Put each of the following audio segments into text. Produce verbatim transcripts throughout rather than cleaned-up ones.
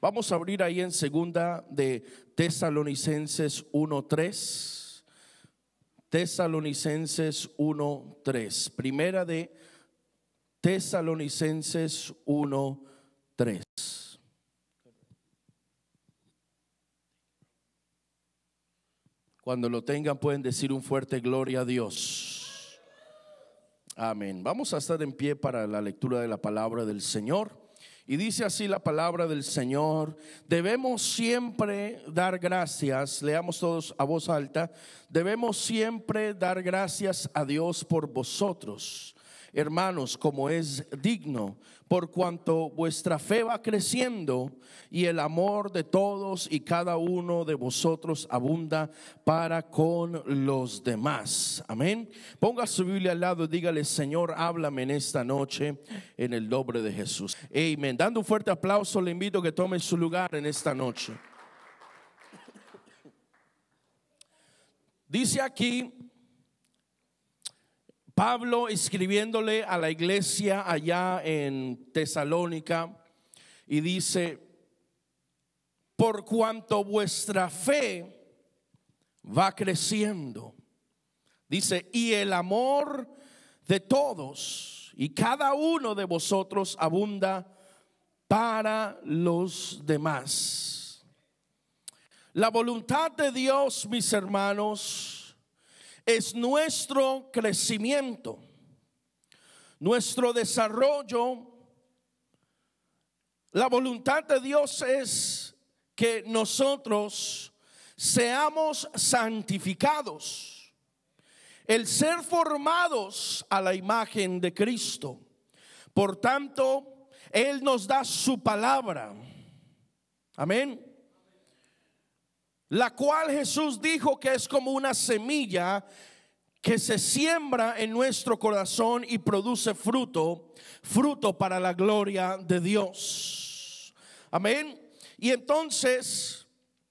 Vamos a abrir ahí en segunda de Tesalonicenses uno tres. Tesalonicenses uno tres. Primera de Tesalonicenses uno tres. Cuando lo tengan pueden decir un fuerte gloria a Dios. Amén. Vamos a estar en pie para la lectura de la palabra del Señor. Y dice así la palabra del Señor: debemos siempre dar gracias, leamos todos a voz alta, debemos siempre dar gracias a Dios por vosotros, hermanos, como es digno, por cuanto vuestra fe va creciendo y el amor de todos y cada uno de vosotros abunda para con los demás. Amén. Ponga su Biblia al lado y dígale: Señor, háblame en esta noche en el nombre de Jesús. Amén. Dando un fuerte aplauso, le invito a que tome su lugar en esta noche. Dice aquí Pablo escribiéndole a la iglesia allá en Tesalónica, y dice: por cuanto vuestra fe va creciendo, dice, y el amor de todos y cada uno de vosotros abunda para los demás. La voluntad de Dios, mis hermanos, es nuestro crecimiento, nuestro desarrollo. La voluntad de Dios es que nosotros seamos santificados, el ser formados a la imagen de Cristo. Por tanto, Él nos da su palabra, amén, la cual Jesús dijo que es como una semilla que se siembra en nuestro corazón y produce fruto, fruto para la gloria de Dios. Amén. Y entonces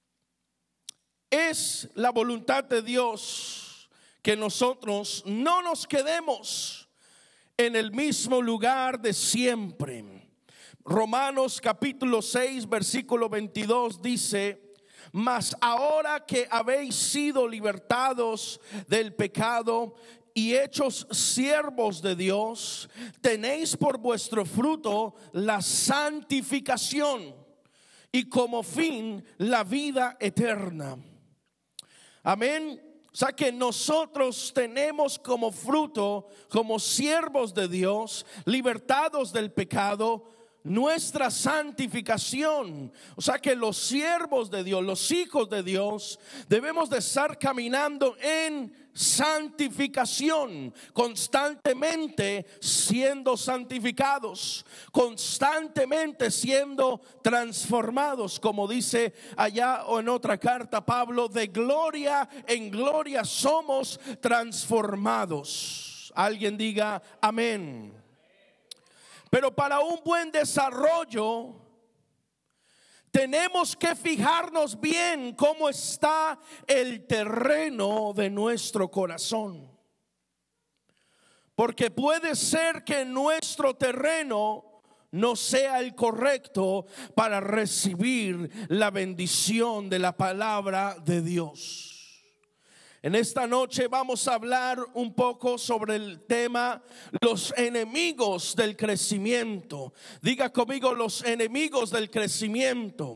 es la voluntad de Dios que nosotros no nos quedemos en el mismo lugar de siempre. Romanos capítulo seis versículo veintidós dice: mas ahora que habéis sido libertados del pecado y hechos siervos de Dios, tenéis por vuestro fruto la santificación y como fin la vida eterna. Amén. O sea que nosotros tenemos como fruto, como siervos de Dios, libertados del pecado, nuestra santificación. O sea que los siervos de Dios, los hijos de Dios, debemos de estar caminando en santificación, constantemente siendo santificados, constantemente siendo transformados, como dice allá o en otra carta Pablo: de gloria en gloria somos transformados. Alguien diga amén. Pero para un buen desarrollo tenemos que fijarnos bien cómo está el terreno de nuestro corazón. Porque puede ser que nuestro terreno no sea el correcto para recibir la bendición de la palabra de Dios. En esta noche vamos a hablar un poco sobre el tema los enemigos del crecimiento. Diga conmigo: los enemigos del crecimiento.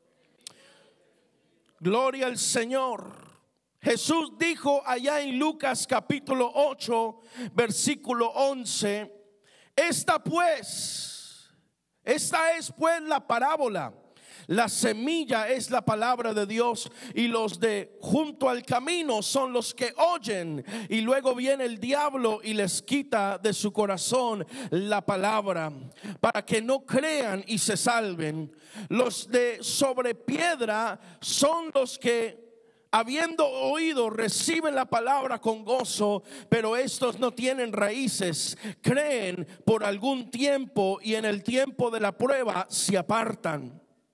Gloria al Señor. Jesús dijo allá en Lucas capítulo ocho versículo once: esta pues, esta es pues la parábola. La semilla es la palabra de Dios, y los de junto al camino son los que oyen, y luego viene el diablo y les quita de su corazón la palabra, para que no crean y se salven. Los de sobre piedra son los que, habiendo oído, reciben la palabra con gozo, pero estos no tienen raíces, creen por algún tiempo y en el tiempo de la prueba se apartan.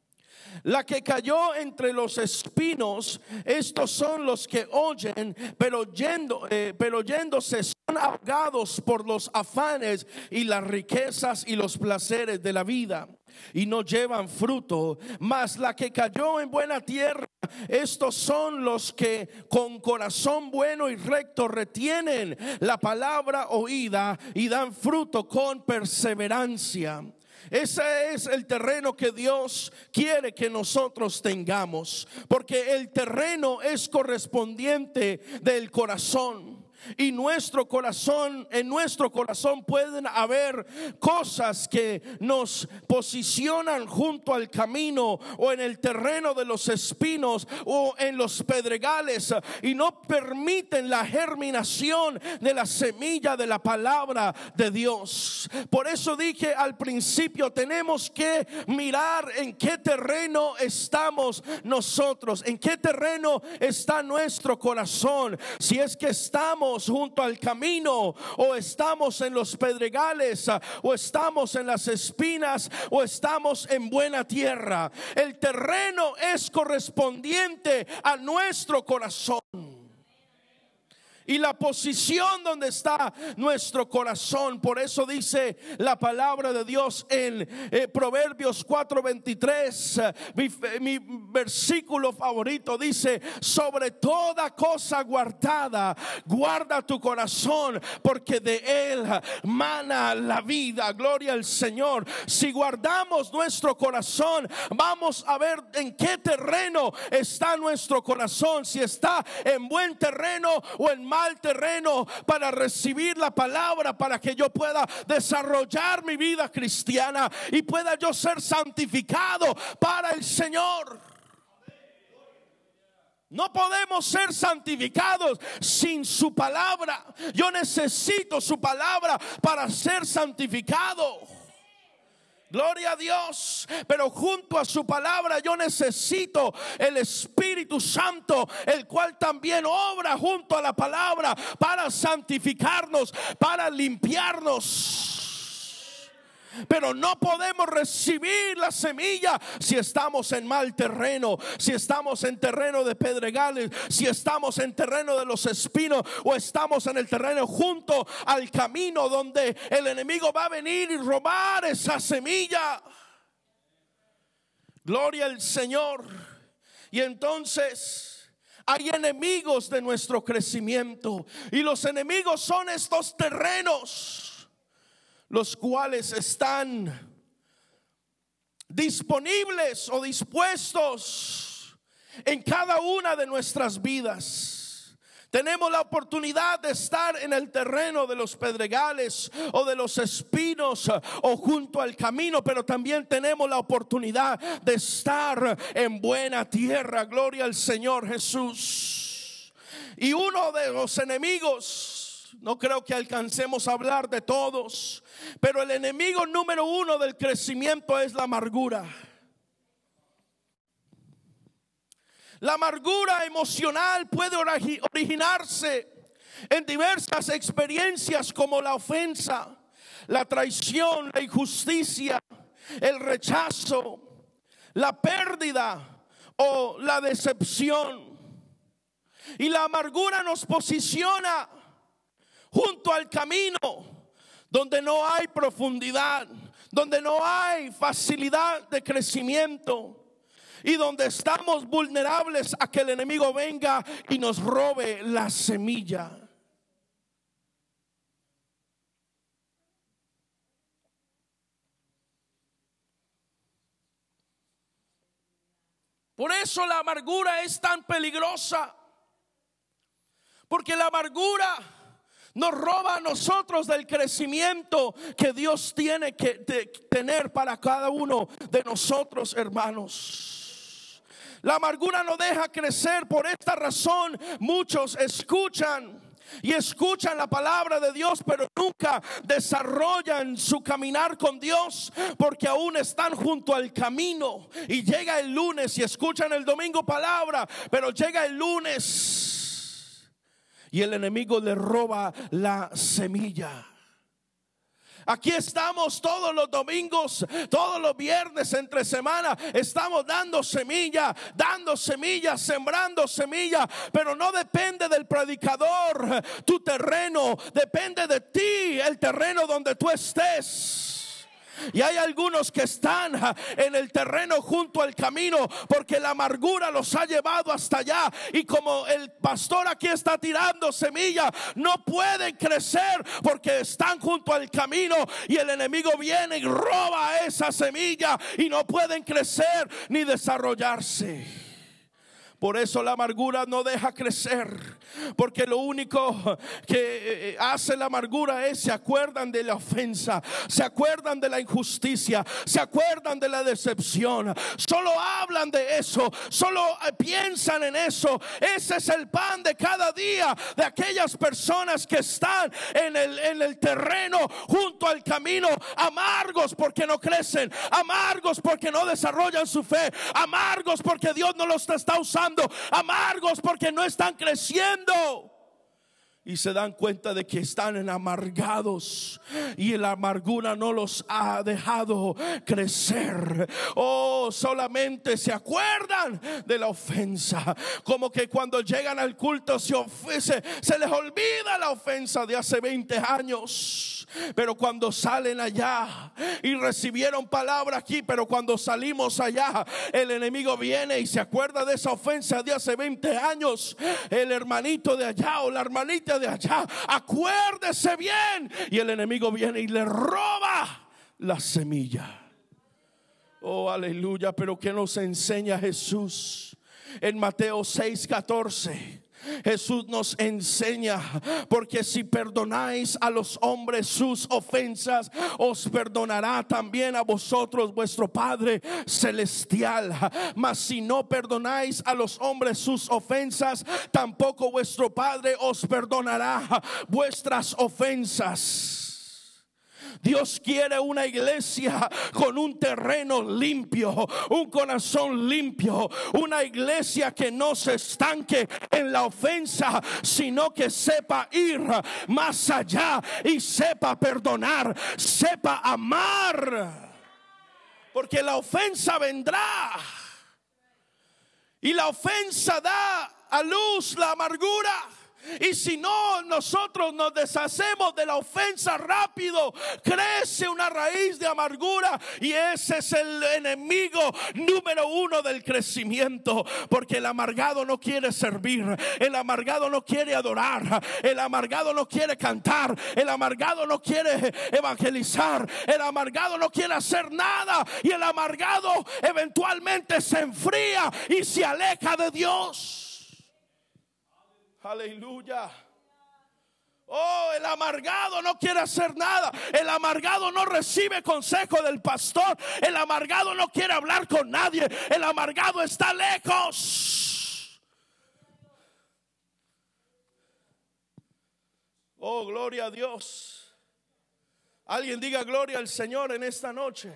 La que cayó entre los espinos, estos son los que oyen, pero, yendo, eh, pero yéndose son ahogados por los afanes y las riquezas y los placeres de la vida, y no llevan fruto. Mas la que cayó en buena tierra, estos son los que con corazón bueno y recto retienen la palabra oída y dan fruto con perseverancia. Ese es el terreno que Dios quiere que nosotros tengamos, porque el terreno es correspondiente del corazón. Y nuestro corazón, en nuestro corazón pueden haber cosas que nos posicionan junto al camino, o en el terreno de los espinos, o en los pedregales, y no permiten la germinación de la semilla de la palabra de Dios. Por eso dije al principio, tenemos que mirar en qué terreno estamos nosotros, en qué terreno está nuestro corazón. Si es que estamos junto al camino, o estamos en los pedregales, o estamos en las espinas, o estamos en buena tierra. El terreno es correspondiente a nuestro corazón y la posición donde está nuestro corazón. Por eso dice la palabra de Dios en eh, Proverbios cuatro veintitrés, mi, mi versículo favorito, dice: sobre toda cosa guardada, guarda tu corazón, porque de él mana la vida. Gloria al Señor. Si guardamos nuestro corazón, vamos a ver en qué terreno está nuestro corazón, si está en buen terreno o en mal mal terreno para recibir la palabra, para que yo pueda desarrollar mi vida cristiana y pueda yo ser santificado para el Señor. No podemos ser santificados sin su palabra. Yo necesito su palabra para ser santificado. Gloria a Dios. Pero junto a su palabra yo necesito el Espíritu Santo, el cual también obra junto a la palabra para santificarnos, para limpiarnos. Pero no podemos recibir la semilla si estamos en mal terreno, si estamos en terreno de pedregales, si estamos en terreno de los espinos, o estamos en el terreno junto al camino donde el enemigo va a venir y robar esa semilla. Gloria al Señor. Y entonces hay enemigos de nuestro crecimiento, y los enemigos son estos terrenos, los cuales están disponibles o dispuestos en cada una de nuestras vidas. Tenemos la oportunidad de estar en el terreno de los pedregales o de los espinos o junto al camino, pero también tenemos la oportunidad de estar en buena tierra. Gloria al Señor Jesús. Y uno de los enemigos, no creo que alcancemos a hablar de todos, pero el enemigo número uno del crecimiento es la amargura. La amargura emocional puede originarse en diversas experiencias, como la ofensa, la traición, la injusticia, el rechazo, la pérdida o la decepción. Y la amargura nos posiciona junto al camino donde no hay profundidad, donde no hay facilidad de crecimiento, y donde estamos vulnerables a que el enemigo venga y nos robe la semilla. Por eso la amargura es tan peligrosa, porque la amargura nos roba a nosotros del crecimiento que Dios tiene que de, tener para cada uno de nosotros, hermanos. La amargura no deja crecer. Por esta razón muchos escuchan y escuchan la palabra de Dios, pero nunca desarrollan su caminar con Dios, porque aún están junto al camino. Y llega el lunes y escuchan el domingo palabra, pero llega el lunes y el enemigo le roba la semilla. Aquí estamos todos los domingos, todos los viernes entre semana. Estamos dando semilla, dando semilla, sembrando semilla. Pero no depende del predicador tu terreno, depende de ti el terreno donde tú estés. Y hay algunos que están en el terreno junto al camino porque la amargura los ha llevado hasta allá. Y como el pastor aquí está tirando semilla, no pueden crecer porque están junto al camino. Y el enemigo viene y roba esa semilla y no pueden crecer ni desarrollarse. Por eso la amargura no deja crecer, porque lo único que hace la amargura es se acuerdan de la ofensa, se acuerdan de la injusticia, se acuerdan de la decepción. Solo hablan de eso, solo piensan en eso. Ese es el pan de cada día de aquellas personas que están en el, en el terreno junto al camino, amargos porque no crecen, amargos porque no desarrollan su fe, amargos porque Dios no los está usando, amargos porque no están creciendo. Y se dan cuenta de que están en amargados y la amargura no los ha dejado crecer. Oh, solamente se acuerdan de la ofensa. Como que cuando llegan al culto se, ofrece, se les olvida la ofensa de hace veinte años. Pero cuando salen allá y recibieron palabra aquí, pero cuando salimos allá, el enemigo viene y se acuerda de esa ofensa de hace veinte años. El hermanito de allá o la hermanita de allá, acuérdese bien. Y el enemigo viene y le roba la semilla. Oh, aleluya. Pero ¿qué nos enseña Jesús? En Mateo seis catorce Jesús nos enseña: porque si perdonáis a los hombres sus ofensas, os perdonará también a vosotros vuestro Padre celestial. Mas si no perdonáis a los hombres sus ofensas, tampoco vuestro Padre os perdonará vuestras ofensas. Dios quiere una iglesia con un terreno limpio, un corazón limpio, una iglesia que no se estanque en la ofensa, sino que sepa ir más allá y sepa perdonar, sepa amar. Porque la ofensa vendrá y la ofensa da a luz la amargura. Y si no nosotros nos deshacemos de la ofensa rápido, crece una raíz de amargura, y ese es el enemigo número uno del crecimiento. Porque el amargado no quiere servir, el amargado no quiere adorar, el amargado no quiere cantar, el amargado no quiere evangelizar, el amargado no quiere hacer nada, y el amargado eventualmente se enfría y se aleja de Dios. Aleluya. Oh, el amargado no quiere hacer nada. El amargado no recibe consejo del pastor. El amargado no quiere hablar con nadie. El amargado está lejos. Oh, gloria a Dios. Alguien diga gloria al Señor en esta noche.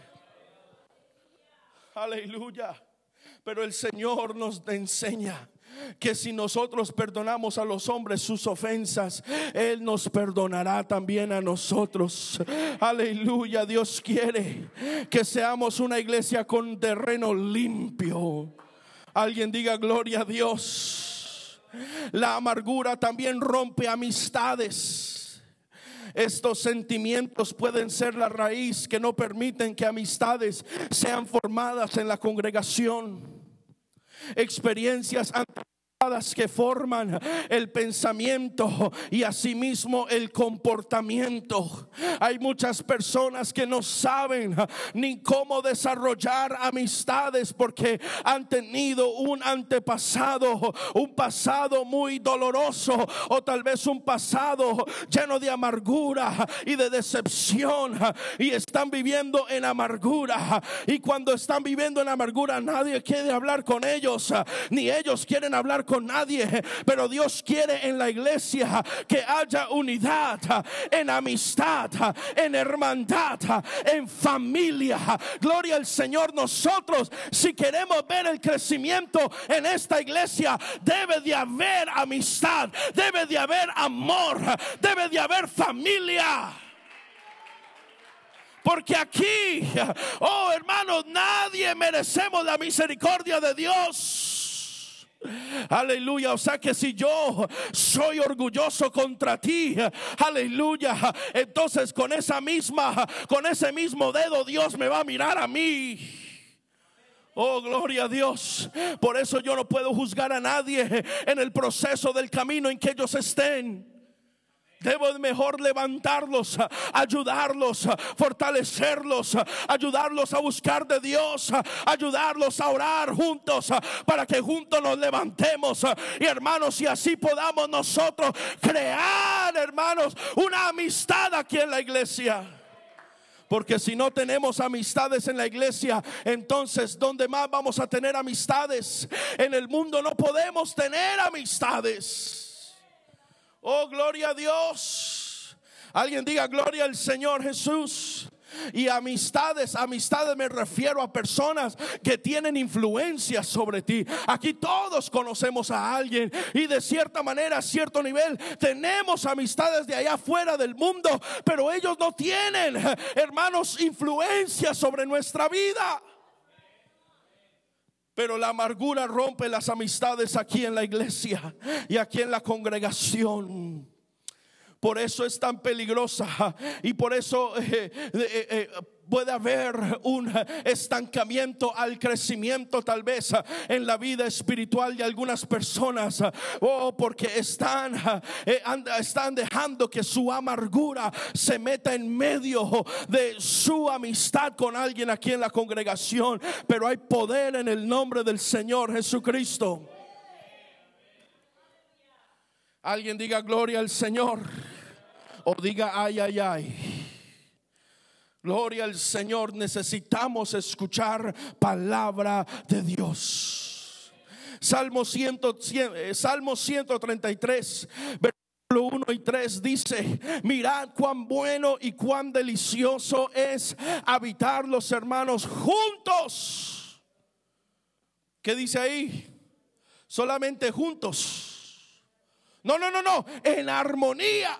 Aleluya. Pero el Señor nos enseña que si nosotros perdonamos a los hombres sus ofensas, Él nos perdonará también a nosotros. Aleluya. Dios quiere que seamos una iglesia con terreno limpio. Alguien diga gloria a Dios. La amargura también rompe amistades. Estos sentimientos pueden ser la raíz que no permiten que amistades sean formadas en la congregación. Experiencias antiguas que forman el pensamiento y asimismo el comportamiento. Hay muchas personas que no saben ni cómo desarrollar amistades porque han tenido un antepasado, un pasado muy doloroso, o tal vez un pasado lleno de amargura y de decepción, y están viviendo en amargura. Y cuando están viviendo en amargura, nadie quiere hablar con ellos, ni ellos quieren hablar con nadie. Pero Dios quiere en la iglesia que haya unidad, en amistad, en hermandad, en familia. Gloria al Señor. Nosotros, si queremos ver el crecimiento en esta iglesia, debe de haber amistad, debe de haber amor, debe de haber familia. Porque aquí, oh hermanos, nadie merecemos la misericordia de Dios. Aleluya. O sea que si yo soy orgulloso contra ti, aleluya, entonces con esa misma, con ese mismo dedo Dios me va a mirar a mí. Oh, gloria a Dios. Por eso yo no puedo juzgar a nadie en el proceso del camino en que ellos estén. Debo mejor levantarlos, ayudarlos, fortalecerlos, ayudarlos a buscar de Dios, ayudarlos a orar juntos, para que juntos nos levantemos. Y hermanos, y así podamos nosotros crear, hermanos, una amistad aquí en la iglesia. Porque si no tenemos amistades en la iglesia, entonces ¿dónde más vamos a tener amistades? En el mundo no podemos tener amistades. Oh, gloria a Dios. Alguien diga gloria al Señor Jesús. Y amistades, amistades me refiero a personas que tienen influencia sobre ti. Aquí todos conocemos a alguien y de cierta manera, a cierto nivel, tenemos amistades de allá afuera del mundo, pero ellos no tienen, hermanos, influencia sobre nuestra vida. Pero la amargura rompe las amistades aquí en la iglesia y aquí en la congregación. Por eso es tan peligrosa y por eso eh, eh, eh, puede haber un estancamiento al crecimiento tal vez en la vida espiritual de algunas personas. Oh, porque están, eh, están dejando que su amargura se meta en medio de su amistad con alguien aquí en la congregación. Pero hay poder en el nombre del Señor Jesucristo. Alguien diga gloria al Señor. O diga ay, ay, ay. Gloria al Señor. Necesitamos escuchar palabra de Dios. Salmo, cien, Salmo ciento treinta y tres, versículo uno y tres dice: mirad cuán bueno y cuán delicioso es habitar los hermanos juntos. ¿Qué dice ahí? Solamente juntos. No, no, no, no, en armonía.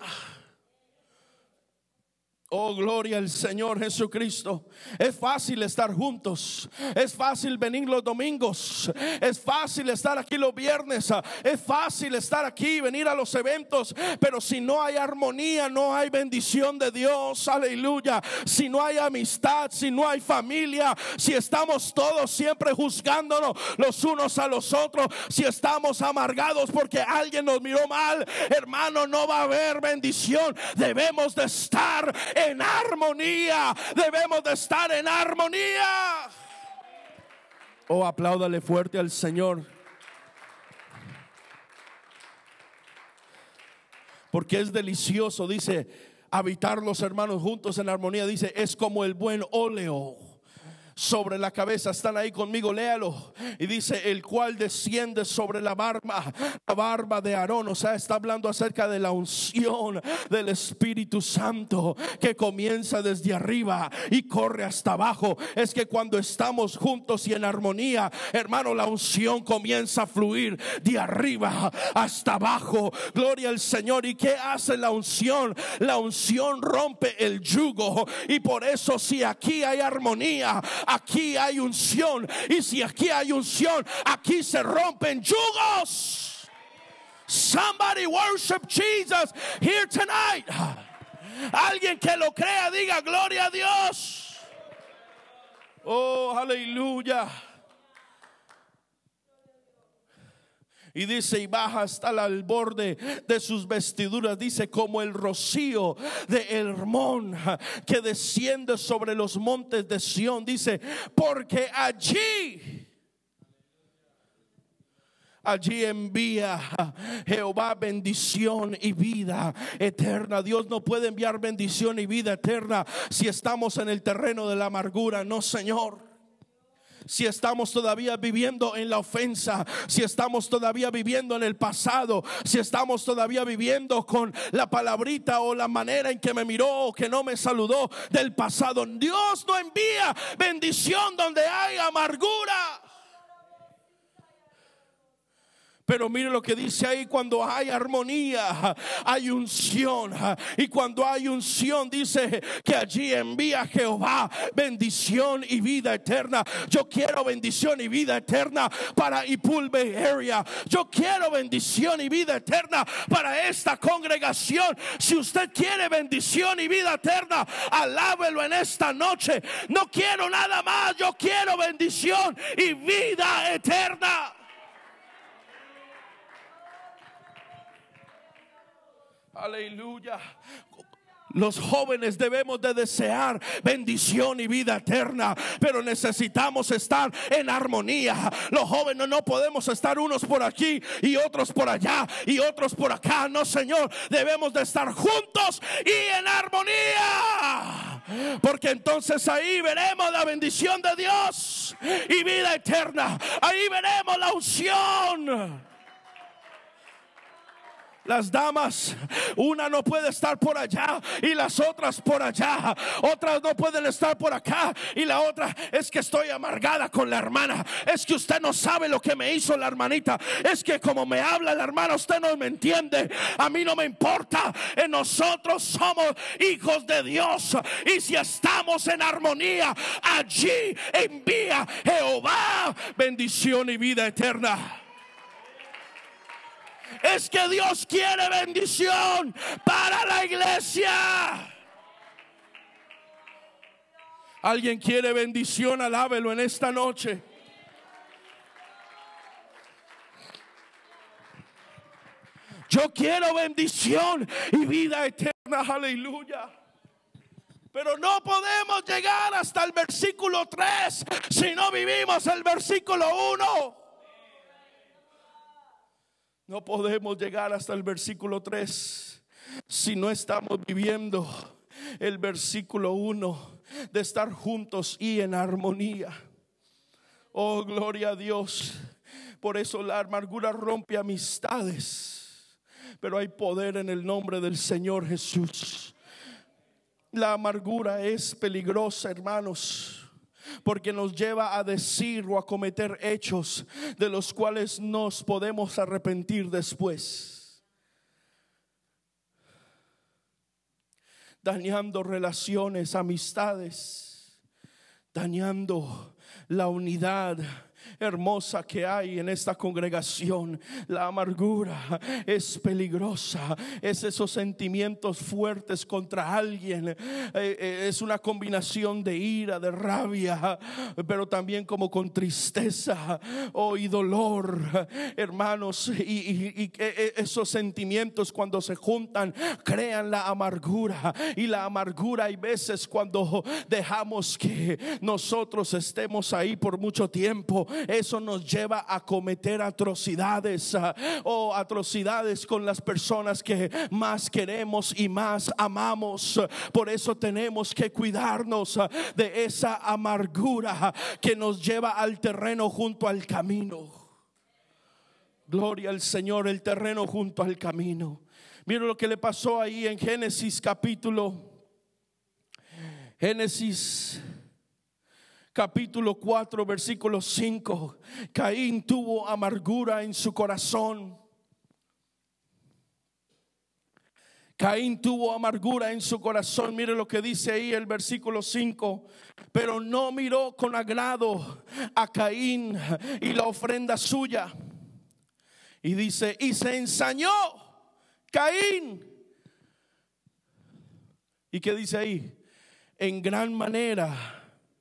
Oh, gloria al Señor Jesucristo. Es fácil estar juntos. Es fácil venir los domingos. Es fácil estar aquí los viernes. Es fácil estar aquí y venir a los eventos. Pero si no hay armonía, no hay bendición de Dios. Aleluya. Si no hay amistad, si no hay familia, si estamos todos siempre juzgándonos los unos a los otros, si estamos amargados porque alguien nos miró mal, hermano, no va a haber bendición. Debemos de estar en armonía. Debemos de estar en armonía. Oh, apláudale fuerte al Señor. Porque es delicioso, dice, habitar los hermanos juntos en armonía. Dice, es como el buen óleo sobre la cabeza. Están ahí conmigo, léalo. Y dice, el cual desciende sobre la barba, la barba de Aarón. O sea, está hablando acerca de la unción del Espíritu Santo que comienza desde arriba y corre hasta abajo. Es que cuando estamos juntos y en armonía, hermano, la unción comienza a fluir de arriba hasta abajo. Gloria al Señor. ¿Y qué hace la unción? La unción rompe el yugo. Y por eso, si aquí hay armonía, aquí hay unción. Y si aquí hay unción, aquí se rompen yugos. Somebody worship Jesus here tonight. Alguien que lo crea, diga gloria a Dios. Oh, aleluya. Y dice, y baja hasta el borde de sus vestiduras. Dice, como el rocío de Hermón que desciende sobre los montes de Sión. Dice, porque allí Allí envía Jehová bendición y vida eterna. Dios no puede enviar bendición y vida eterna si estamos en el terreno de la amargura. No, Señor. Si estamos todavía viviendo en la ofensa, si estamos todavía viviendo en el pasado, si estamos todavía viviendo con la palabrita o la manera en que me miró o que no me saludó del pasado, Dios no envía bendición donde hay amargura. Pero mire lo que dice ahí: cuando hay armonía, hay unción. Y cuando hay unción, dice que allí envía Jehová bendición y vida eterna. Yo quiero bendición y vida eterna para Ipul Bay Area. Yo quiero bendición y vida eterna para esta congregación. Si usted quiere bendición y vida eterna, alábelo en esta noche. No quiero nada más, yo quiero bendición y vida eterna. Aleluya. Los jóvenes debemos de desear bendición y vida eterna, pero necesitamos estar en armonía. Los jóvenes no podemos estar unos por aquí y otros por allá y otros por acá. No, Señor, debemos de estar juntos y en armonía, porque entonces ahí veremos la bendición de Dios y vida eterna. Ahí veremos la unción. Las damas, una no puede estar por allá y las otras por allá. Otras no pueden estar por acá y la otra: es que estoy amargada con la hermana. Es que usted no sabe lo que me hizo la hermanita. Es que como me habla la hermana, usted no me entiende. A mí no me importa. En nosotros somos hijos de Dios, y si estamos en armonía, allí envía Jehová bendición y vida eterna. Es que Dios quiere bendición para la iglesia. ¿Alguien quiere bendición? Alábelo en esta noche. Yo quiero bendición y vida eterna. Aleluya. Pero no podemos llegar hasta el versículo tres si no vivimos el versículo uno. No podemos llegar hasta el versículo tres si no estamos viviendo el versículo uno de estar juntos y en armonía. Oh, gloria a Dios. Por eso la amargura rompe amistades, pero hay poder en el nombre del Señor Jesús. La amargura es peligrosa, hermanos, porque nos lleva a decir o a cometer hechos de los cuales nos podemos arrepentir después, dañando relaciones, amistades, dañando la unidad hermosa que hay en esta congregación. La amargura es peligrosa. Es esos sentimientos fuertes contra alguien. Eh, eh, es una combinación de ira, de rabia, pero también como con tristeza, oh, y dolor, hermanos. Y, y, y eh, esos sentimientos, cuando se juntan, crean la amargura. Y la amargura hay veces cuando dejamos que nosotros estemos ahí por mucho tiempo, eso nos lleva a cometer atrocidades, uh, o atrocidades con las personas que más queremos y más amamos. Por eso tenemos que cuidarnos uh, de esa amargura que nos lleva al terreno junto al camino. Gloria al Señor, el terreno junto al camino. Mira lo que le pasó ahí en Génesis capítulo Génesis capítulo cuatro, versículo cinco. Caín tuvo amargura en su corazón. Caín tuvo amargura en su corazón. Mire lo que dice ahí el versículo cinco. Pero no miró con agrado a Caín y la ofrenda suya. Y dice: y se ensañó Caín. ¿Y qué dice ahí? En gran manera.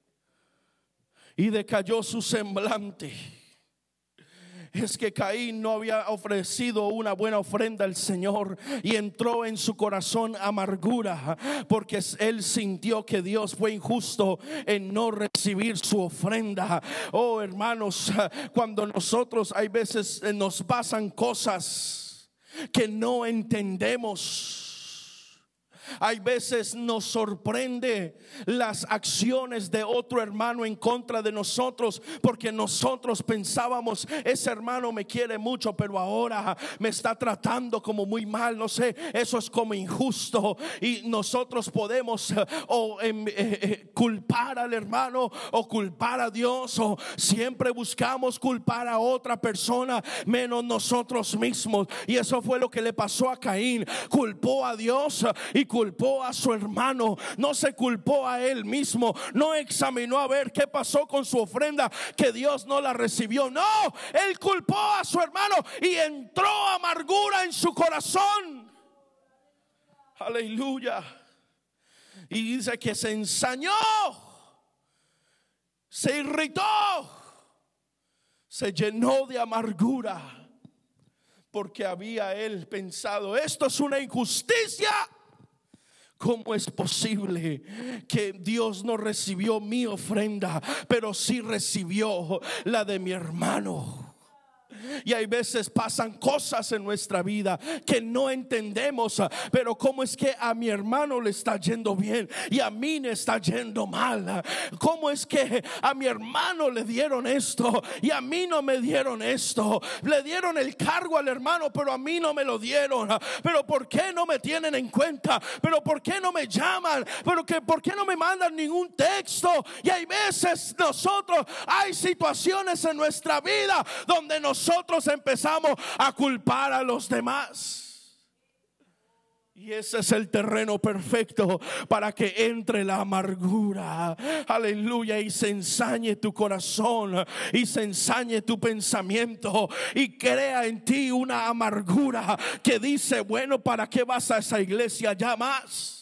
Y decayó su semblante. Es que Caín no había ofrecido una buena ofrenda al Señor, y entró en su corazón amargura, porque él sintió que Dios fue injusto en no recibir su ofrenda. Oh, hermanos, cuando nosotros hay veces nos pasan cosas que no entendemos, Hay veces nos sorprende las acciones de otro hermano en contra de nosotros, porque nosotros pensábamos, ese hermano me quiere mucho, pero ahora me está tratando como muy mal, no sé, eso es como injusto. Y nosotros podemos eh, o eh, eh, culpar al hermano o culpar a Dios, o siempre buscamos culpar a otra persona menos nosotros mismos. Y eso fue lo que le pasó a Caín. Culpó a Dios y culpó a su hermano. No se culpó a él mismo, no examinó a ver qué pasó con su ofrenda, que Dios no la recibió. No, él culpó a su hermano y entró amargura en su corazón. Aleluya. Y dice que se ensañó, se irritó, se llenó de amargura, porque había él pensado, esto es una injusticia. ¿Cómo es posible que Dios no recibió mi ofrenda, pero sí recibió la de mi hermano? Y hay veces pasan cosas en nuestra vida que no entendemos, pero cómo es que a mi hermano le está yendo bien y a mí me está yendo mal. Cómo es que a mi hermano le dieron esto y a mí no me dieron esto. Le dieron el cargo al hermano, pero a mí no me lo dieron. Pero ¿por qué no me tienen en cuenta? Pero ¿por qué no me llaman? Pero que ¿por qué no me mandan ningún texto? Y hay veces nosotros, hay situaciones en nuestra vida donde nosotros Nosotros empezamos a culpar a los demás. Y ese es el terreno perfecto para que entre la amargura. Aleluya. Y se ensañe tu corazón y se ensañe tu pensamiento y crea en ti una amargura que dice, bueno, ¿para qué vas a esa iglesia ya más?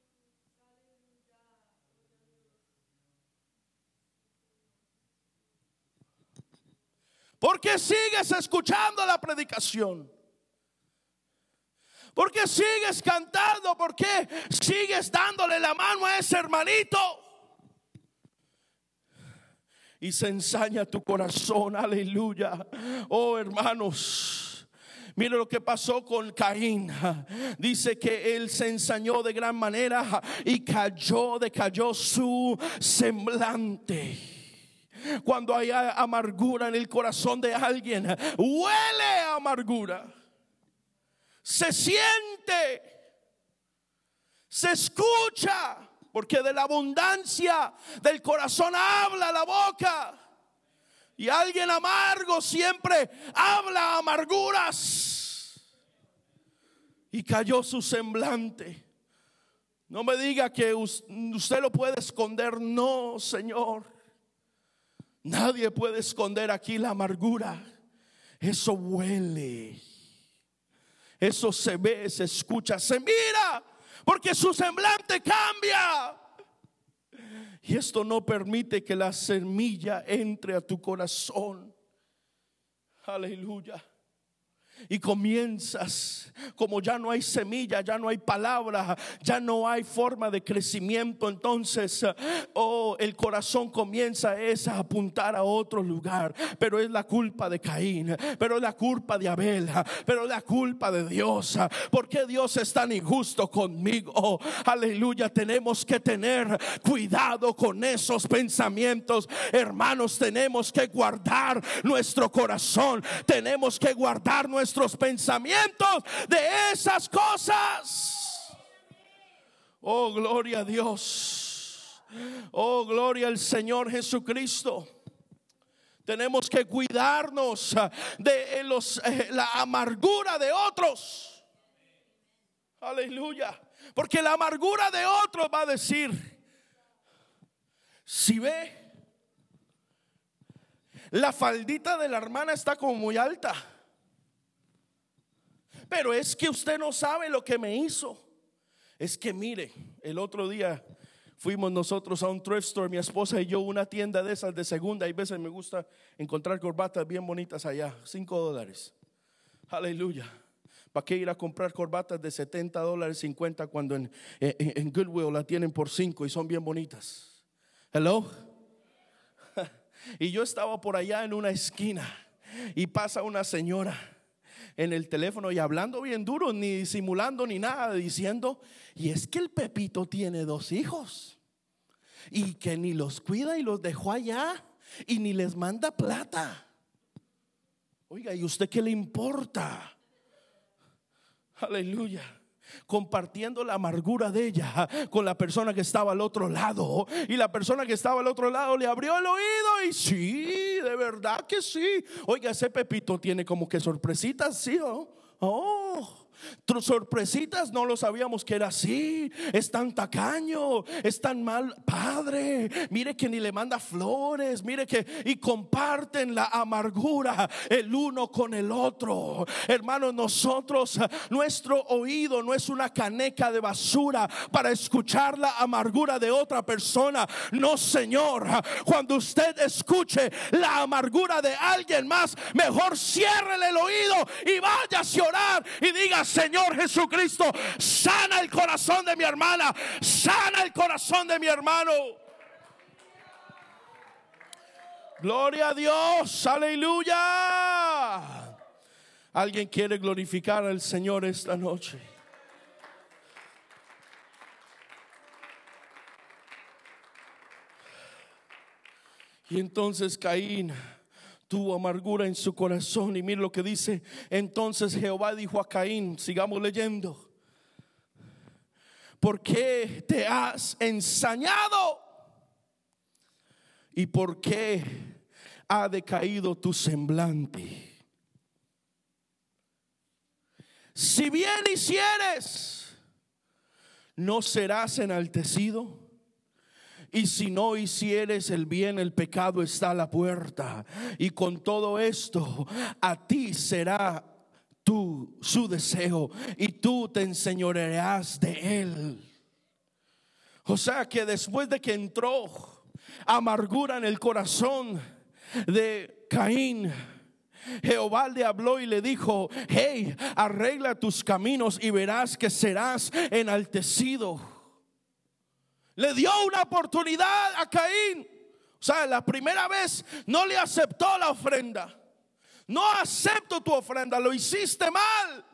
¿Por qué sigues escuchando la predicación? ¿Por qué sigues cantando? ¿Por qué sigues dándole la mano a ese hermanito? Y se ensaña tu corazón, aleluya. Oh, hermanos, mire lo que pasó con Caín. Dice que él se ensañó de gran manera y cayó, decayó su semblante. Cuando hay amargura en el corazón de alguien, huele a amargura, se siente, se escucha, porque de la abundancia del corazón habla la boca. Y alguien amargo siempre habla amarguras. Y cayó su semblante. No me diga que usted lo puede esconder. No, Señor. Nadie puede esconder aquí la amargura. Eso huele. Eso se ve, se escucha, se mira, porque su semblante cambia. Y esto no permite que la semilla entre a tu corazón. Aleluya. Y comienzas, como ya no hay semilla, ya no hay palabra, ya no hay forma de crecimiento, entonces oh, el corazón comienza es a apuntar a otro lugar. Pero es la culpa de Caín, pero es la culpa de Abel, pero es la culpa de Dios. ¿Por qué Dios es tan injusto conmigo? Oh, aleluya. Tenemos que tener cuidado con esos pensamientos, hermanos. Tenemos que guardar nuestro corazón, tenemos que guardar nuestro nuestros pensamientos de esas cosas. Oh, gloria a Dios. Oh, gloria al Señor Jesucristo. Tenemos que cuidarnos de los, eh, la amargura de otros. Aleluya. Porque la amargura de otros va a decir, si ve, la faldita de la hermana está como muy alta, pero es que usted no sabe lo que me hizo. Es que mire, el otro día fuimos nosotros a un thrift store, mi esposa y yo, una tienda de esas de segunda. Hay veces me gusta encontrar corbatas bien bonitas allá, cinco dólares. Aleluya. ¿Para qué ir a comprar corbatas de setenta dólares, cincuenta cuando en, en, en Goodwill la tienen por cinco y son bien bonitas? Hello. Y yo estaba por allá en una esquina y pasa una señora en el teléfono y hablando bien duro, ni simulando ni nada, diciendo, y es que el Pepito tiene dos hijos y que ni los cuida y los dejó allá y ni les manda plata. Oiga, ¿y usted qué le importa? Aleluya. Compartiendo la amargura de ella con la persona que estaba al otro lado, y la persona que estaba al otro lado le abrió el oído y sí, de verdad que sí. Oiga, ese Pepito tiene como que sorpresitas, sí, oh, oh. Sorpresitas, no lo sabíamos que era así. Es tan tacaño, es tan mal padre. Mire que ni le manda flores. Mire que y comparten la amargura el uno con el otro. Hermanos, nosotros, nuestro oído no es una caneca de basura para escuchar la amargura de otra persona. No, Señor. Cuando usted escuche la amargura de alguien más, mejor ciérrele el oído y váyase a orar y diga: Señor Jesucristo, sana el corazón de mi hermana, sana el corazón de mi hermano. Gloria a Dios, aleluya. ¿Alguien quiere glorificar al Señor esta noche? Y entonces Caín tuvo amargura en su corazón. Y mire lo que dice: entonces Jehová dijo a Caín, sigamos leyendo: ¿por qué te has ensañado? ¿Y por qué ha decaído tu semblante? Si bien hicieres, ¿no serás enaltecido? Y si no hicieres el bien, el pecado está a la puerta. Y con todo esto, a ti será tu, su deseo, y tú te enseñorearás de él. O sea que después de que entró amargura en el corazón de Caín, Jehová le habló y le dijo: hey, arregla tus caminos y verás que serás enaltecido. Le dio una oportunidad a Caín. O sea, la primera vez no le aceptó la ofrenda. No acepto tu ofrenda, lo hiciste mal.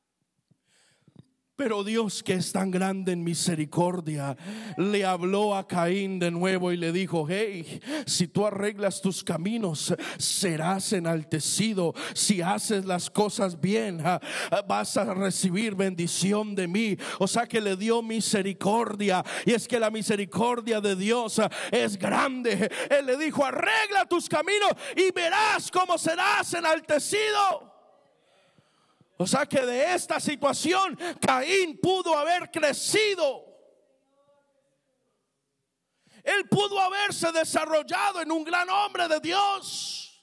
Pero Dios, que es tan grande en misericordia, le habló a Caín de nuevo y le dijo: hey, si tú arreglas tus caminos, serás enaltecido. Si haces las cosas bien, vas a recibir bendición de mí. O sea que le dio misericordia. Y es que la misericordia de Dios es grande. Él le dijo: arregla tus caminos y verás cómo serás enaltecido. O sea que de esta situación Caín pudo haber crecido. Él pudo haberse desarrollado en un gran hombre de Dios,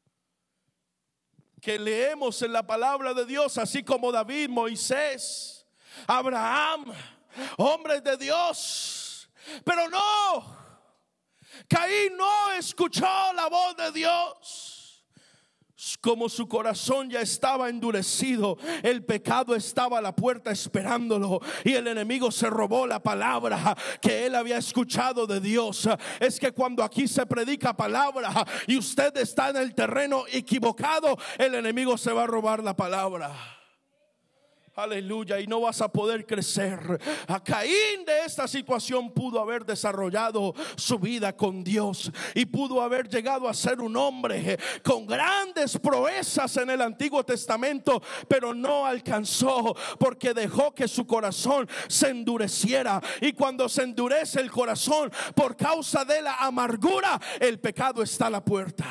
que leemos en la palabra de Dios, así como David, Moisés, Abraham, hombres de Dios. Pero no, Caín no escuchó la voz de Dios. Como su corazón ya estaba endurecido, el pecado estaba a la puerta esperándolo, y el enemigo se robó la palabra que él había escuchado de Dios. Es que cuando aquí se predica palabra y usted está en el terreno equivocado, el enemigo se va a robar la palabra. Aleluya, y no vas a poder crecer. A Caín de esta situación pudo haber desarrollado su vida con Dios y pudo haber llegado a ser un hombre con grandes proezas en el Antiguo Testamento, pero no alcanzó porque dejó que su corazón se endureciera. Y cuando se endurece el corazón por causa de la amargura, el pecado está a la puerta.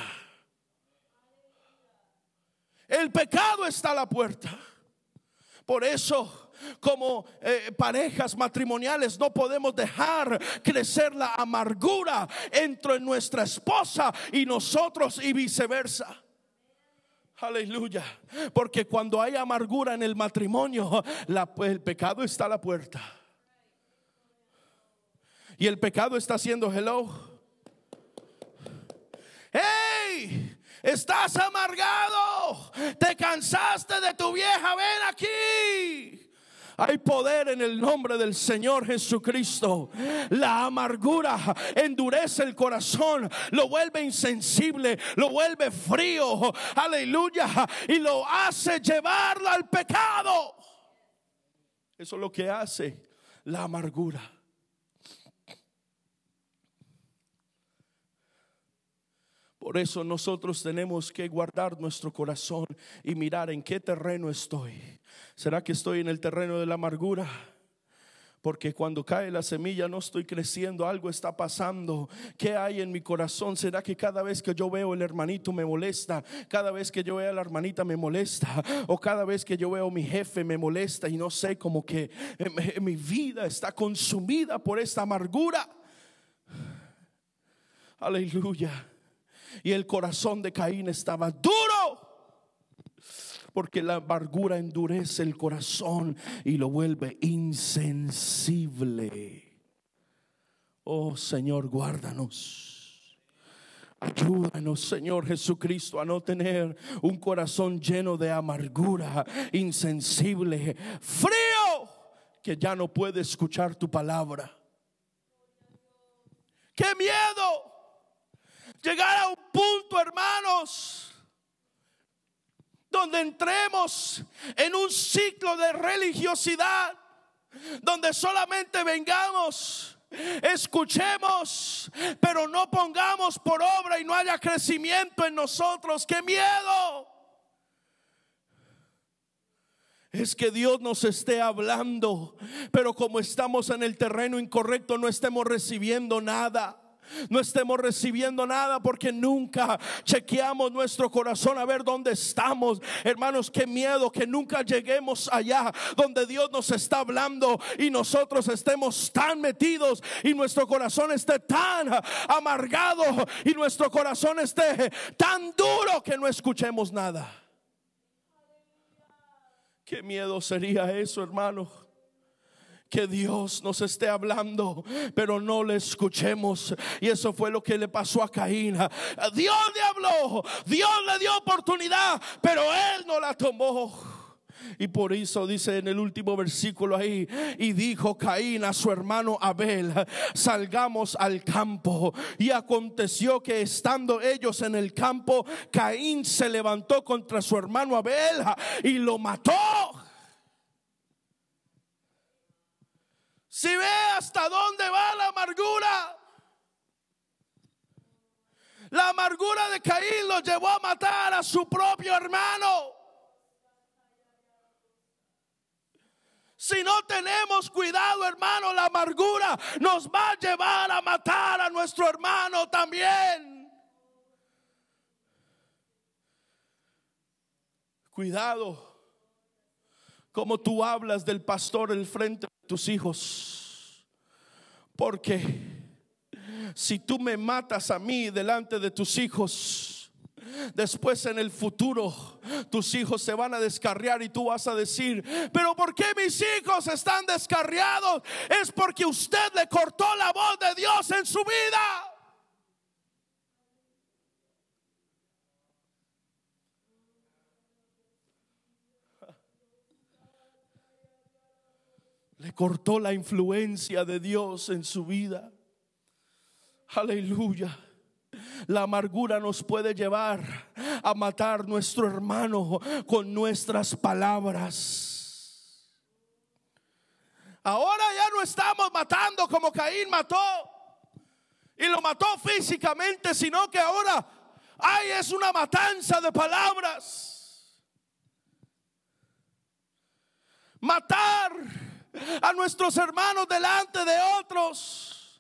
El pecado está a la puerta. Por eso, como eh, parejas matrimoniales, no podemos dejar crecer la amargura entre nuestra esposa y nosotros, y viceversa. Aleluya. Porque cuando hay amargura en el matrimonio, la, el pecado está a la puerta. Y el pecado está haciendo hello. ¡Hey! Estás amargado, te cansaste de tu vieja, ven aquí. Hay poder en el nombre del Señor Jesucristo. La amargura endurece el corazón, lo vuelve insensible, lo vuelve frío, aleluya, y lo hace llevarlo al pecado. Eso es lo que hace la amargura. Por eso nosotros tenemos que guardar nuestro corazón y mirar en qué terreno estoy. ¿Será que estoy en el terreno de la amargura? Porque cuando cae la semilla no estoy creciendo, algo está pasando. ¿Qué hay en mi corazón? ¿Será que cada vez que yo veo el hermanito me molesta? Cada vez que yo veo a la hermanita me molesta. O cada vez que yo veo a mi jefe me molesta. Y no sé, como que mi vida está consumida por esta amargura. Aleluya. Y el corazón de Caín estaba duro, porque la amargura endurece el corazón y lo vuelve insensible. Oh Señor, guárdanos. Ayúdanos, Señor Jesucristo, a no tener un corazón lleno de amargura, insensible, frío, que ya no puede escuchar tu palabra. ¡Qué miedo! Llegar a un punto, hermanos, donde entremos en un ciclo de religiosidad, donde solamente vengamos, escuchemos, pero no pongamos por obra y no haya crecimiento en nosotros. ¡Qué miedo! Es que Dios nos esté hablando, pero como estamos en el terreno incorrecto, no estemos recibiendo nada. No estemos recibiendo nada porque nunca chequeamos nuestro corazón a ver dónde estamos. Hermanos, qué miedo que nunca lleguemos allá donde Dios nos está hablando y nosotros estemos tan metidos y nuestro corazón esté tan amargado y nuestro corazón esté tan duro que no escuchemos nada. Qué miedo sería eso, hermano. Que Dios nos esté hablando, pero no le escuchemos. Y eso fue lo que le pasó a Caín. Dios le habló, Dios le dio oportunidad, pero él no la tomó. Y por eso dice en el último versículo ahí: y dijo Caín a su hermano Abel, salgamos al campo. Y aconteció que estando ellos en el campo, Caín se levantó contra su hermano Abel y lo mató. Si ve hasta dónde va la amargura. La amargura de Caín lo llevó a matar a su propio hermano. Si no tenemos cuidado, hermano, la amargura nos va a llevar a matar a nuestro hermano también. Cuidado como tú hablas del pastor en frente de tus hijos, porque si tú me matas a mí delante de tus hijos, después en el futuro tus hijos se van a descarriar y tú vas a decir: pero ¿por qué mis hijos están descarriados? Es porque usted le cortó la voz de Dios en su vida. Le cortó la influencia de Dios en su vida. Aleluya. La amargura nos puede llevar a matar a nuestro hermano con nuestras palabras. Ahora ya no estamos matando como Caín mató, y lo mató físicamente, sino que ahora hay es una matanza de palabras. Matar a nuestros hermanos delante de otros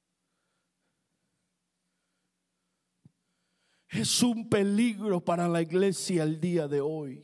es un peligro para la iglesia el día de hoy.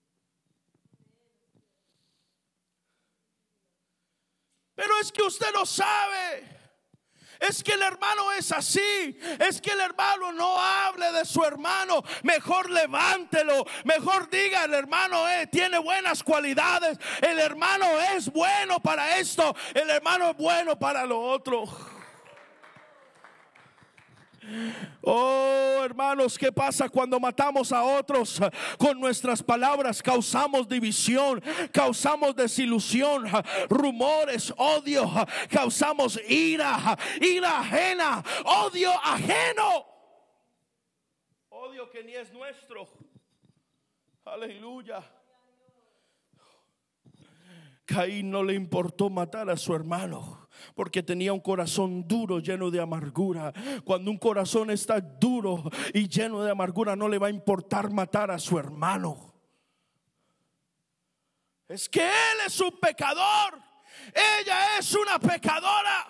Pero es que usted no sabe. Es que el hermano es así. Es que el hermano no hable de su hermano. Mejor levántelo. Mejor diga: el hermano eh, tiene buenas cualidades. El hermano es bueno para esto. El hermano es bueno para lo otro. Oh, hermanos, ¿qué pasa cuando matamos a otros? Con nuestras palabras causamos división, causamos desilusión, rumores, odio, causamos ira, ira ajena, odio ajeno, odio que ni es nuestro. Aleluya. Caín no le importó matar a su hermano porque tenía un corazón duro, lleno de amargura. Cuando un corazón está duro y lleno de amargura, no le va a importar matar a su hermano. Es que él es un pecador, ella es una pecadora.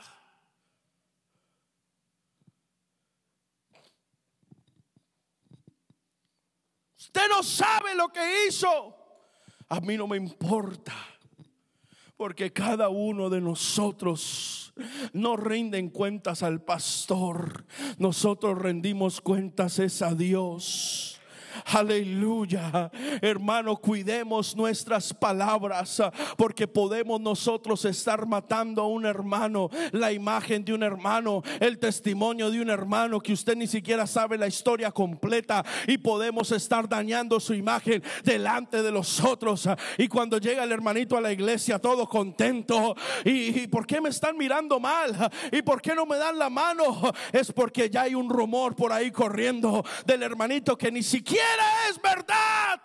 Usted no sabe lo que hizo. A mí no me importa, porque cada uno de nosotros no rinden cuentas al pastor. Nosotros rendimos cuentas es a Dios. Aleluya. Hermano, cuidemos nuestras palabras, porque podemos nosotros estar matando a un hermano, la imagen de un hermano, el testimonio de un hermano que usted ni siquiera sabe la historia completa, y podemos estar dañando su imagen delante de los otros. Y cuando llega el hermanito a la iglesia todo contento, y, y ¿por qué me están mirando mal? ¿Y por qué no me dan la mano? Es porque ya hay un rumor por ahí corriendo del hermanito que ni siquiera es verdad.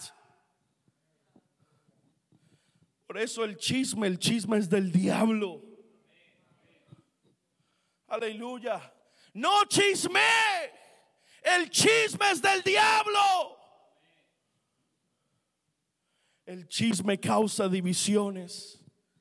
Por eso el chisme, el chisme es del diablo. Aleluya. No chisme, el chisme es del diablo. El chisme causa divisiones.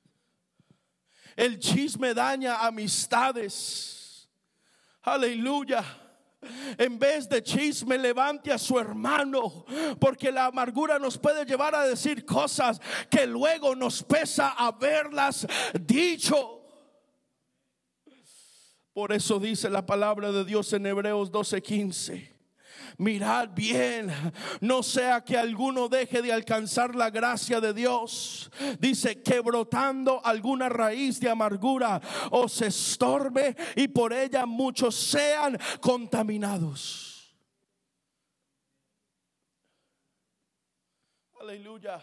El chisme daña amistades. Aleluya. En vez de chisme, levante a su hermano, porque la amargura nos puede llevar a decir cosas que luego nos pesa haberlas dicho. Por eso dice la palabra de Dios en Hebreos doce quince: mirad bien, no sea que alguno deje de alcanzar la gracia de Dios. Dice que brotando alguna raíz de amargura os estorbe y por ella muchos sean contaminados. Aleluya.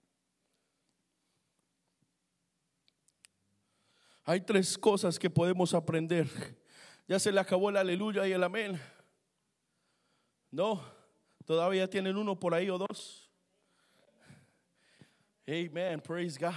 Hay tres cosas que podemos aprender. Ya se le acabó el aleluya y el amén. No, todavía tienen uno por ahí o dos. Amen, praise God.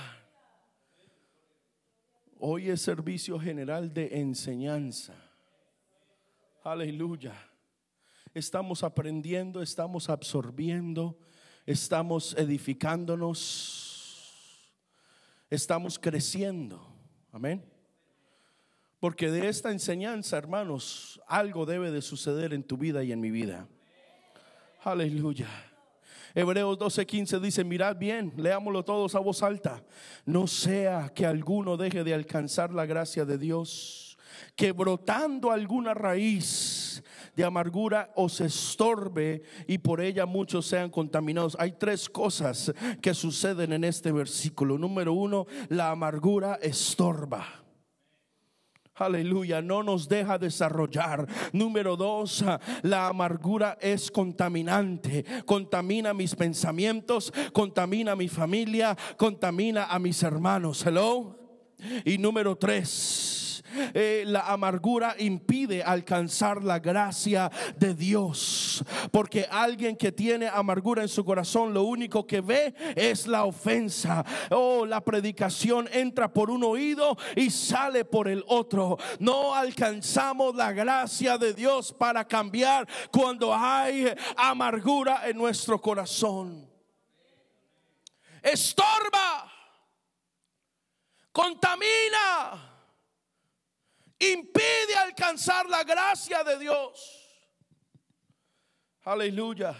Hoy es servicio general de enseñanza. Aleluya. Estamos aprendiendo, estamos absorbiendo, estamos edificándonos, estamos creciendo. Amén. Porque de esta enseñanza, hermanos, algo debe de suceder en tu vida y en mi vida. Aleluya. Hebreos doce quince dice: mirad bien, leámoslo todos a voz alta. No sea que alguno deje de alcanzar la gracia de Dios, que brotando alguna raíz de amargura os estorbe y por ella muchos sean contaminados. Hay tres cosas que suceden en este versículo. Número uno, la amargura estorba. Aleluya, no nos deja desarrollar. Número dos, la amargura es contaminante. Contamina mis pensamientos, contamina a mi familia, contamina a mis hermanos. Hello. Y número tres, Eh, la amargura impide alcanzar la gracia de Dios, porque alguien que tiene amargura en su corazón lo único que ve es la ofensa. Oh, la predicación entra por un oído y sale por el otro. No alcanzamos la gracia de Dios para cambiar cuando hay amargura en nuestro corazón. Estorba, contamina, impide alcanzar la gracia de Dios. Aleluya.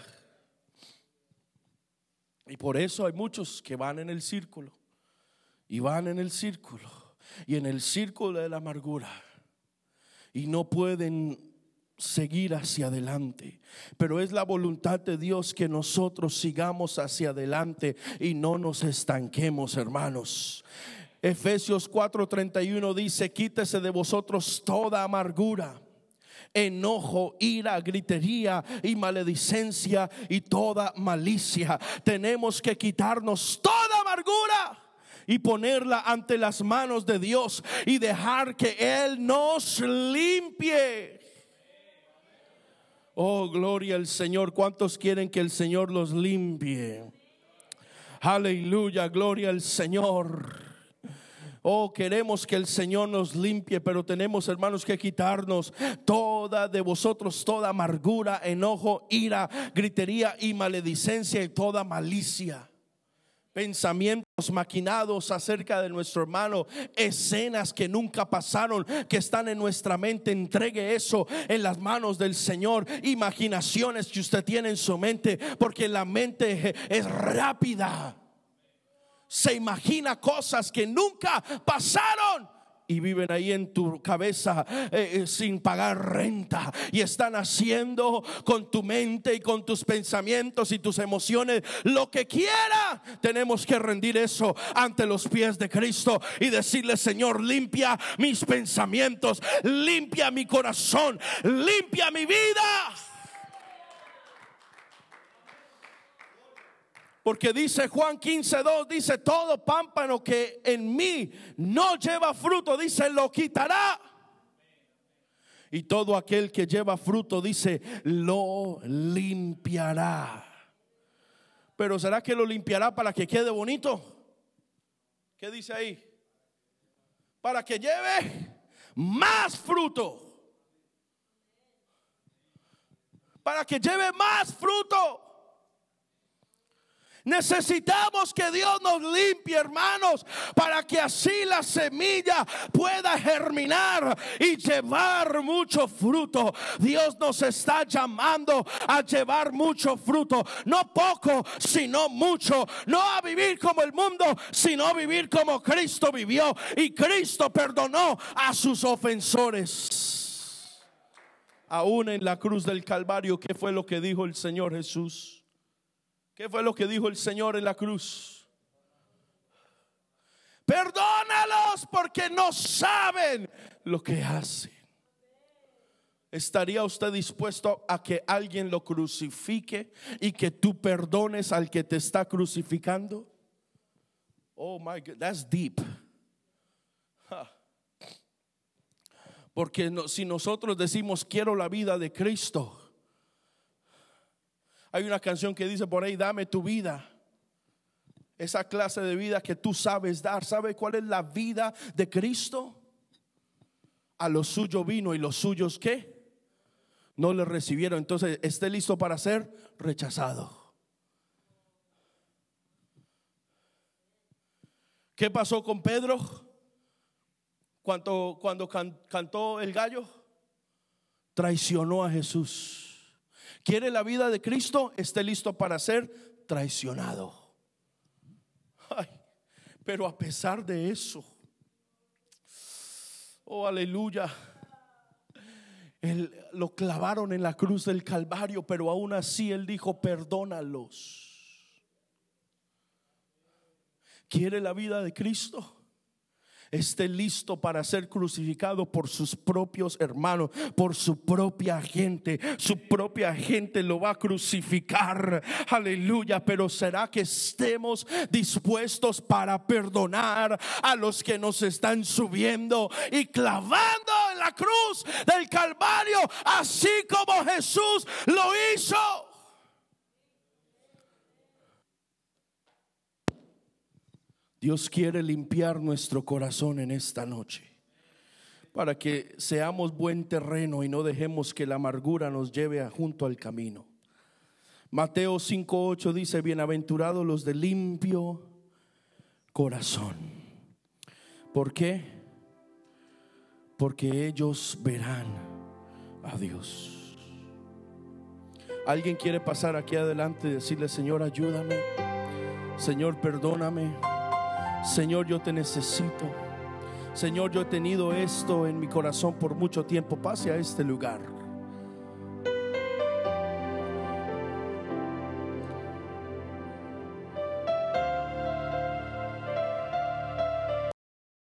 Y por eso hay muchos que van en el círculo y van en el círculo y en el círculo de la amargura y no pueden seguir hacia adelante. Pero es la voluntad de Dios que nosotros sigamos hacia adelante y no nos estanquemos, hermanos. Efesios cuatro treinta y uno dice: quítese de vosotros toda amargura, enojo, ira, gritería y maledicencia y toda malicia. Tenemos que quitarnos toda amargura y ponerla ante las manos de Dios y dejar que Él nos limpie. Oh, gloria al Señor. ¿Cuántos quieren que el Señor los limpie? Aleluya, gloria al Señor. Oh, queremos que el Señor nos limpie, pero tenemos, hermanos, que quitarnos toda de vosotros, toda amargura, enojo, ira, gritería y maledicencia y toda malicia. Pensamientos maquinados acerca de nuestro hermano, escenas que nunca pasaron, que están en nuestra mente. Entregue eso en las manos del Señor. Imaginaciones que usted tiene en su mente, porque la mente es rápida. Se imagina cosas que nunca pasaron y viven ahí en tu cabeza eh, sin pagar renta, y están haciendo con tu mente y con tus pensamientos y tus emociones lo que quiera. Tenemos que rendir eso ante los pies de Cristo y decirle: Señor, limpia mis pensamientos, limpia mi corazón, limpia mi vida. Porque dice Juan quince dos, dice: todo pámpano que en mí no lleva fruto, dice, lo quitará. Y todo aquel que lleva fruto, dice, lo limpiará. Pero ¿será que lo limpiará para que quede bonito? ¿Qué dice ahí? Para que lleve más fruto. Para que lleve más fruto. Necesitamos que Dios nos limpie, hermanos, para que así la semilla pueda germinar y llevar mucho fruto. Dios nos está llamando a llevar mucho fruto, no poco, sino mucho. No a vivir como el mundo, sino a vivir como Cristo vivió. Y Cristo perdonó a sus ofensores. Aún en la cruz del Calvario, ¿qué fue lo que dijo el Señor Jesús? ¿Qué fue lo que dijo el Señor en la cruz? Perdónalos porque no saben lo que hacen. ¿Estaría usted dispuesto a que alguien lo crucifique y que tú perdones al que te está crucificando? Oh my God, that's deep. Huh. Porque no, si nosotros decimos quiero la vida de Cristo, hay una canción que dice por ahí: dame tu vida. Esa clase de vida que tú sabes dar. ¿Sabe cuál es la vida de Cristo? A lo suyo vino y los suyos ¿qué? No le recibieron. Entonces esté listo para ser rechazado. ¿Qué pasó con Pedro cuando, cuando can, cantó el gallo? Traicionó a Jesús. ¿Quiere la vida de Cristo? Esté listo para ser traicionado. Ay, pero a pesar de eso, oh aleluya, él, lo clavaron en la cruz del Calvario, pero aún así él dijo: perdónalos. ¿Quiere la vida de Cristo? Esté listo para ser crucificado por sus propios hermanos, por su propia gente. Su propia gente lo va a crucificar. Aleluya. Pero será que estemos dispuestos para perdonar a los que nos están subiendo y clavando en la cruz del Calvario, así como Jesús lo hizo? Dios quiere limpiar nuestro corazón en esta noche, para que seamos buen terreno y no dejemos que la amargura nos lleve a junto al camino. Mateo cinco ocho dice: bienaventurados los de limpio corazón. ¿Por qué? Porque ellos verán a Dios. ¿Alguien quiere pasar aquí adelante y decirle: Señor, ayúdame? Señor, perdóname. Señor, yo te necesito. Señor, yo he tenido esto en mi corazón por mucho tiempo. Pase a este lugar.